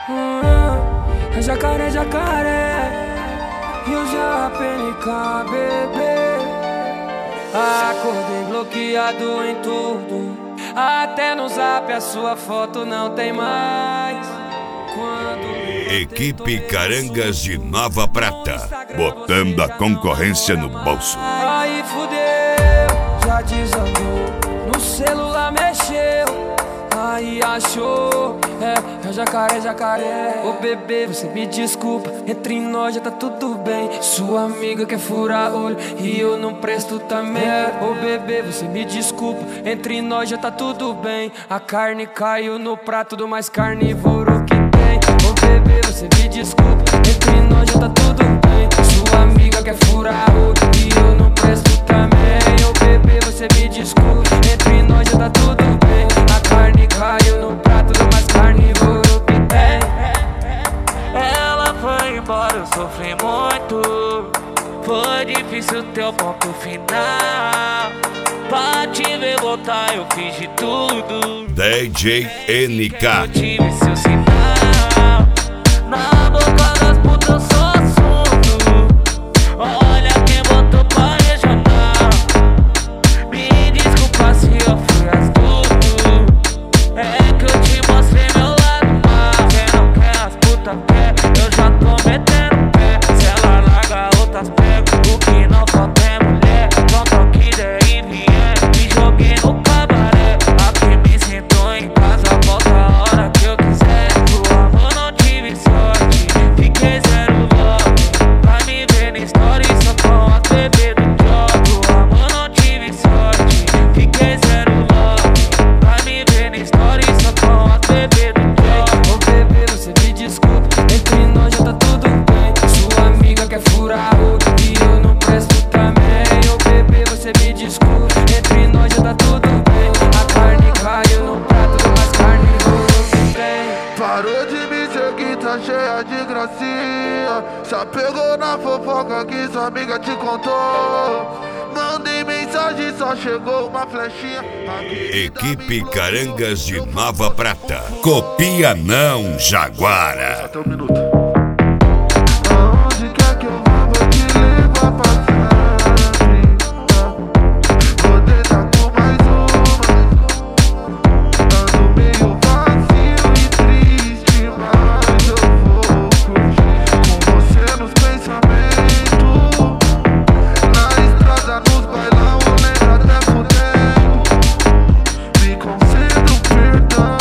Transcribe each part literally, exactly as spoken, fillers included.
Hum, é jacaré, jacaré, e o J P N K, bebê. Acordei bloqueado em tudo, até no zap a sua foto não tem mais. Quando Equipe Carangas de Nova Prata, botando a concorrência no bolso. aí fudeu, já desandou, no celular mexeu, aí achou, é, é jacaré, jacaré. Ô bebê, você me desculpa, entre nós já tá tudo bem. Sua amiga quer furar olho e eu não presto também. Ô bebê, você me desculpa, entre nós já tá tudo bem. A carne caiu no prato do mais carnívoro que tem. Ô bebê, você me desculpa, entre nós já tá tudo bem. Sua amiga quer furar olho e eu não presto também. Ô bebê, você me desculpa, entre nós já tá tudo bem. A carne caiu no prato do mais carnívoro que tem. Ela foi embora, eu sofri muito. Foi difícil ter o ponto final. Pra te ver voltar eu fiz de tudo. D J N K. Eu tive seu sinal. Na boca das putas eu sou assunto. Olha quem botou pra regional. Me desculpa se eu fui astuto. É que eu te mostrei meu lado mal. Cê não quer, as putas quer, eu já tô metendo pé. Se ela larga, outras pego. O que não falta é mulher. Não troque ideia e vier. Me joguei no cabaré. Aqui me sinto em casa. Volta a hora que eu quiser. Do amor não tive sorte, fiquei zero love. Vai me ver na story só com as bebês do job. Do amor não tive sorte, fiquei zero love. Vai me ver na story só com as bebês do job. Ô bebê, você me desculpa, entre nós já tá tudo bem. Sua amiga quer furar olho e eu não presto também. Ô bebê, você me desculpa, entre nós já tá tudo bem. A carne caiu no prato do mais carnívoro que tem. Parou de me seguir, tá cheia de gracinha. Já pegou na fofoca que sua amiga te contou. Mandei mensagem, só chegou uma flechinha. Equipe Carangas de Nova Prata. Copia não, Jaguara. Até um minuto. Aonde quer que eu vá, vou te levar pra sempre. Vou deitar com mais uma. Ando meio vazio e triste, mas eu vou curtir com você nos pensamentos. Na estrada, nos bailão, lembra até por tempo. Me concedo perdão.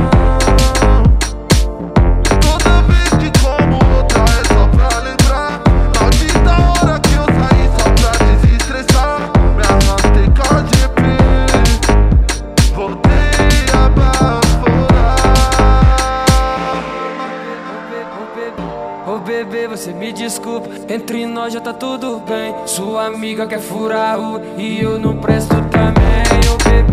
Toda vez que como outra é só pra lembrar. Maldita hora que eu saí só pra desestressar. Me arrastei com a G P, voltei a baforar. Ô bebê, você me desculpa, entre nós já tá tudo bem. Sua amiga quer furar o e eu não presto também. Ô bebê,